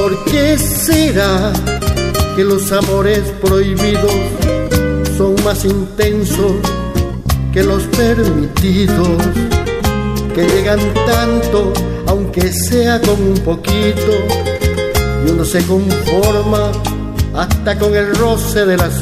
¿Por qué será que los amores prohibidos son más intensos que los permitidos? Que llegan tanto, aunque sea con un poquito, y uno se conforma hasta con el roce de las